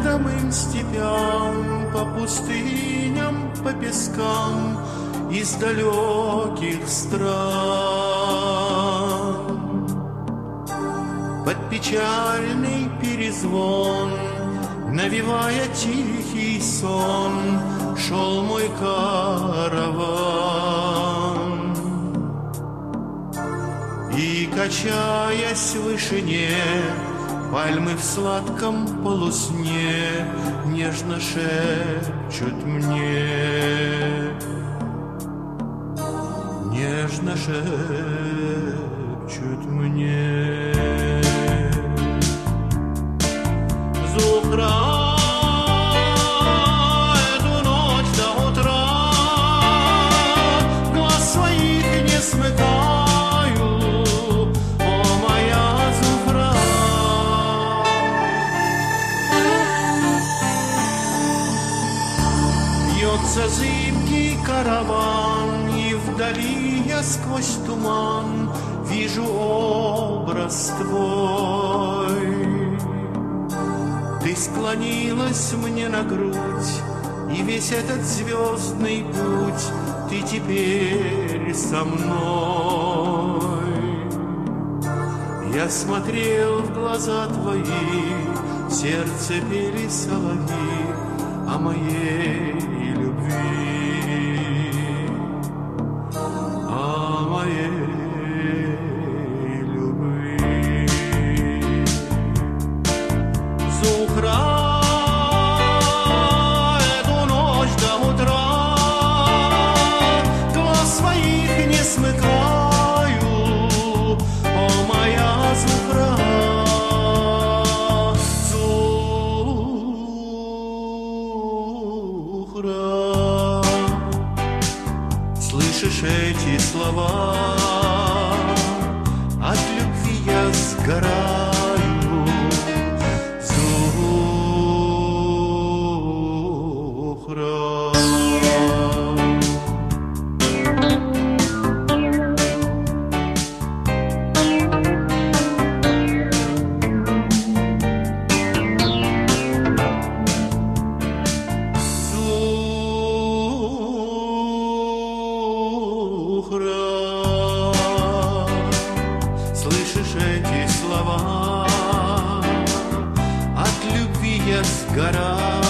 неведомым степям, по пустыням, по пескам из далеких стран. Под печальный перезвон, навевая тихий сон, шел мой караван. И, качаясь в вышине, пальмы в сладком полусне нежно шепчут мне, нежно шепчут мне. Зухра, эту ночь до утра глаз своих не смыкаю, о моя Зухра. Бьется зыбкий караван, и вдали я сквозь туман вижу образ твой. Ты склонилась мне на грудь, и весь этот звездный путь ты теперь со мной. Я смотрел в глаза твои, в сердце пели соловьи о моей любви, о моей любви. Зухра, эту ночь до утра глаз своих не смыкаю, о моя Зухра. Зухра, слышишь эти слова? От любви я сгораю. Слышишь эти слова? От любви я сгораю.